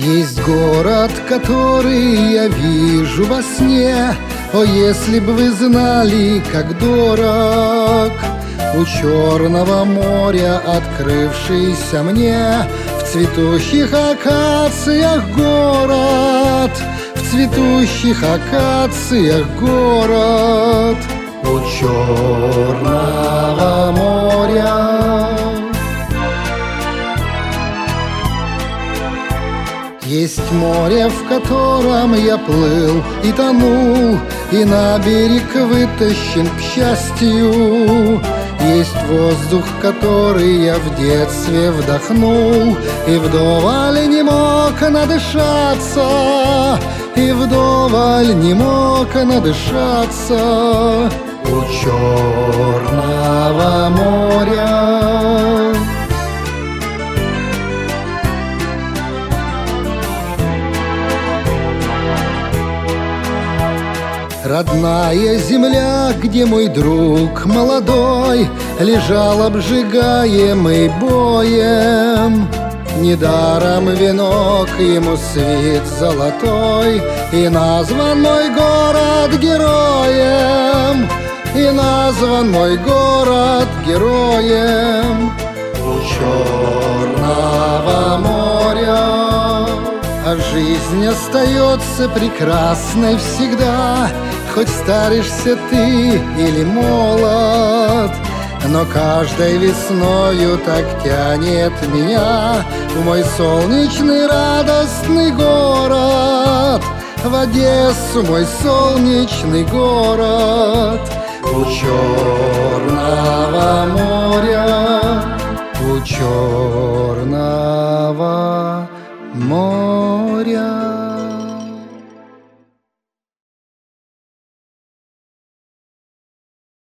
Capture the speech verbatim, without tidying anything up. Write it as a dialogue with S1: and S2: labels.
S1: Есть город, который я вижу во сне. О, если бы вы знали, как дорог у Черного моря открывшийся мне в цветущих акациях город, в цветущих акациях город у Черного моря. Есть море, в котором я плыл и тонул, и на берег вытащен к счастью. Есть воздух, который я в детстве вдохнул, и вдоволь не мог надышаться, и вдоволь не мог надышаться у Черного моря. Родная земля, где мой друг молодой лежал обжигаемый боем. Недаром венок ему свит золотой, и назван мой город героем, и назван мой город героем у Черного моря. А жизнь остается прекрасной всегда, хоть старишься ты или молод. Но каждой весною так тянет меня в мой солнечный радостный город, в Одессу, мой солнечный город у Черного моря, у Черного